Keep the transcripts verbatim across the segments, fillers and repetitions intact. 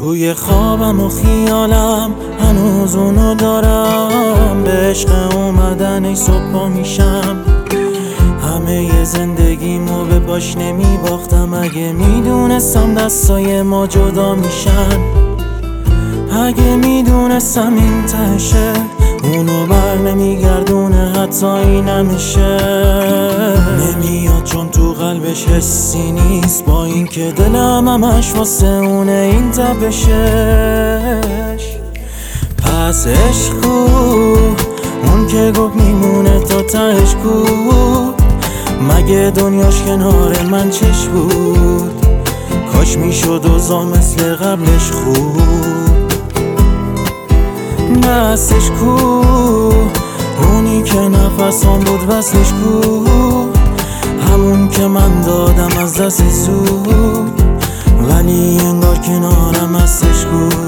توی خوابم و خیالم هنوز اونو دارم، به عشق اومدن ای صبح پا میشم. همه ی زندگیمو به پاش نمی باختم، اگه میدونستم دستای ما جدا میشن. اگه میدونستم این تشه اونو بر نمیگردونه، حتی این نمیشه. نمیاد چون تو قلبش حسی نیست، با این که دلم همش واسه اونه این تپشش. پس عشقو اون که گفت میمونه تا تهش کو، مگه دنیاش کنار من چش بود؟ کاش میشد اوضاع مثل قبلش خوب. دستش کو اونی که نفسم بود، وصلش کو همون که من دادم از دست زود، ولی انگار کنارم هستش کو.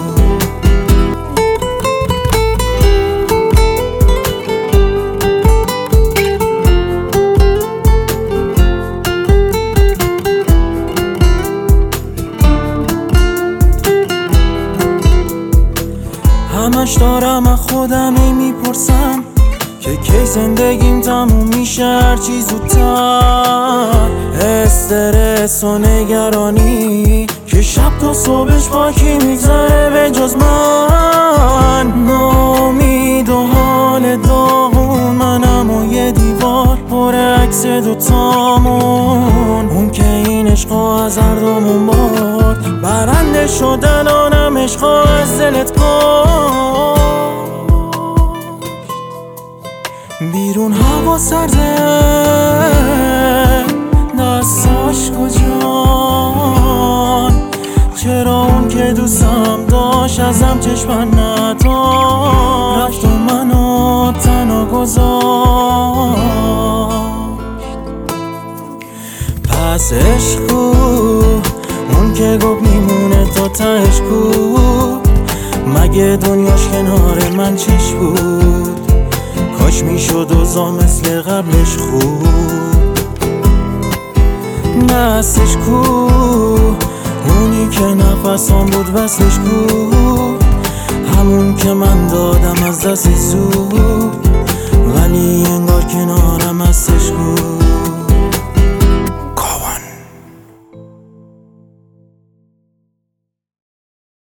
همش دارم از خودم ای میپرسم که کی زندگیم تموم میشه هرچی زودتر. استرس و نگرانی که شب تا صبحش باکی میگذره به جز من. ناامید و حال داغون منم و یه دیوار پر عکس دوتامون، اون که این عشقا از هر دومون برد. برنده شد الانم عشقا از دلت کن. بیرون هوا سرده دستاش کجان، چرا اون که دوستم داشت ازم چشمن نداشت، رفت و منو تنها گذاشت. پس عشقو اون که گفت میمونه تا تهش کو، مگه دنیاش کنار من چش بود؟ کاش میشد اوضاع مثل قبلش خوب. دستش کو اونی که نفسم بود، وصلش کو همون که من دادم از دست زود، ولی